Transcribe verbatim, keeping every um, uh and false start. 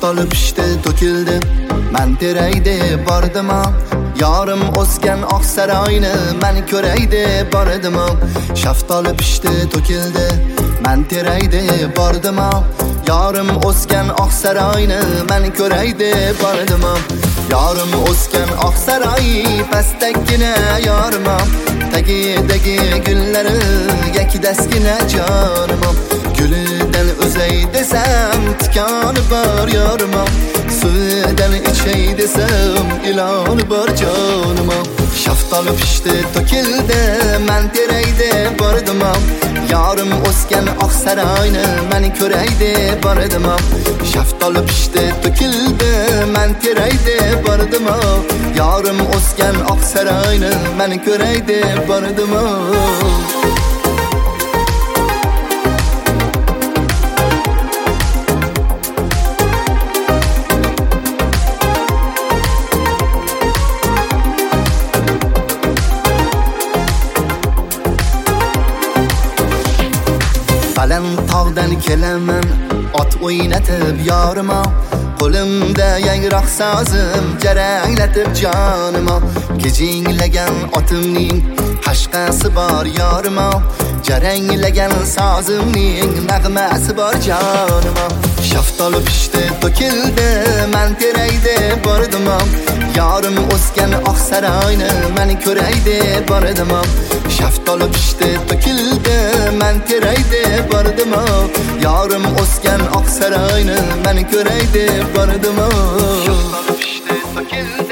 Shaftoli pishdi, to'kildi, men teraydi bordim. Yorim o'sgan oq saroyni men ko'raydi bordim. Shaftoli pishdi, to'kildi, men teraydi bordim. Yorim o'sgan oq saroyni men ko'raydi bordim. Yorim o'sgan oq saroy pastdaggina yorim, tagidagi gullari yakdaskina jonim. Gulidan o'zay desam tikoni bor yorim, suvidan ichay desam iloni bor jonim. Shaftoli pishdi, to'kildi, men teraydi bordim. Yorim o'sgan oq saroyni men ko'raydi bordim. Shaftoli pishdi, to'kildi, men teraydi bordim. Yorim o'sgan oq saroyni men ko'raydi bordim. Baland tog'dan kelaman, ot o'ynatib yorima, qo'limda yangroq sozim jaranglatib jonima. Kejinglagan otimning qashqasi bor yorima, jaranglagan sozimning nag'masi bor jonima. Shaftoli pishdi, to'kildi, men teraydi bordim. Yorim o'sgan oq saroyni men ko'raydi bordim. Shaftoli pishdi, to'kildi, men teraydi bordim. Yorim o'sgan oq saroyni men ko'raydi bordim. Shaftoli pishdi, to'kildi